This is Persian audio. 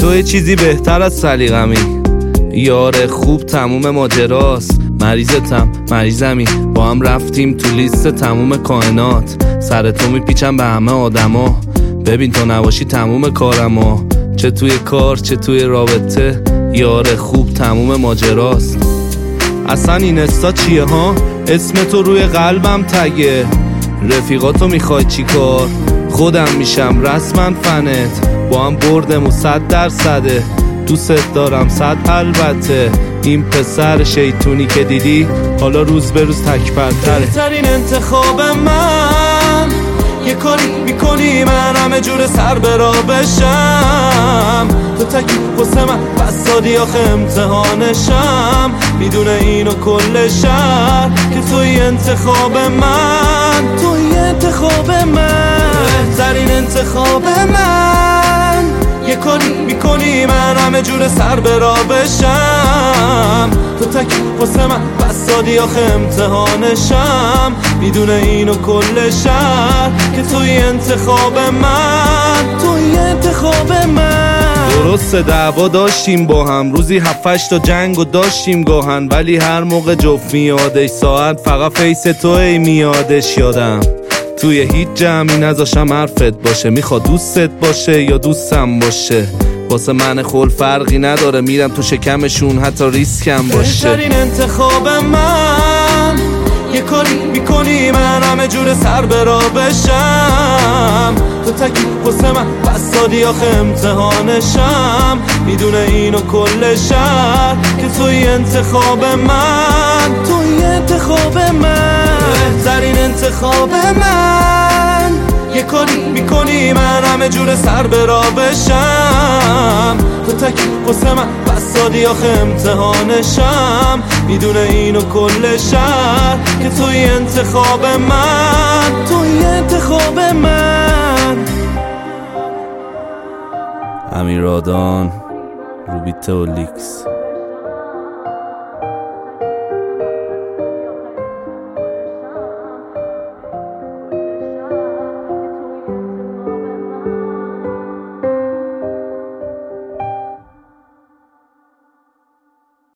تو یه چیزی بهتر از سلیقمی. یار خوب تموم ماجراست، مریضتم مریضمی، با هم رفتیم تو لیست تموم کائنات. سر تو میپیچم به همه آدما، ببین تو نباشی تموم کارما. چه توی کار چه توی رابطه، یار خوب تموم ماجراست. اصلا این استا چیه ها؟ اسم تو روی قلبم تگه. رفیقاتو میخوای چی کار؟ خودم میشم رسما فنت. با هم بردمو 100%. دوست دارم 100 البته. این پسر شیطونی که دیدی حالا روز به روز تکبرتره. بهترین انتخاب من یه کاری میکنی من همه جور سر برا بشم. تو تکی واسه من بس دادی آخه امتحانشم. میدونه اینو کل شهر که توی انتخاب من، توی انتخاب من. بهترین انتخاب من یه کاری میکنی من همه جور سر برا بشم. تو تکی واسه من بس دادی آخه امتحانشم. میدونه اینو کل شهر که توی انتخاب من، توی انتخاب من. درسته دعوا داشتیم با هم، روزی 7-8 تا جنگو داشتیم گاهن، ولی هر موقع جفت میادش ساعت فقط فیس توی میادش یادم. توی هیچ جمعی نذاشم حرفت باشه، میخواد دوستت باشه یا دوستم باشه. واسه من خول فرقی نداره، میرم تو شکمشون حتی ریسکم باشه. بهترین انتخاب من یه کاری میکنی من همه جور سر برا بشم. تو تکی واسه من بس دادی آخه امتحانشم. میدونه اینو کل شهر که توی انتخاب من، توی انتخاب من. بهترین انتخاب من یه کاری میکنی من همه جور سر برا بشم. تو تکی واسه من بس دادی آخه امتحانشم. میدونه اینو کل شهر که توی انتخاب من، توی انتخاب من. امیرادان، روبیته و لیکس.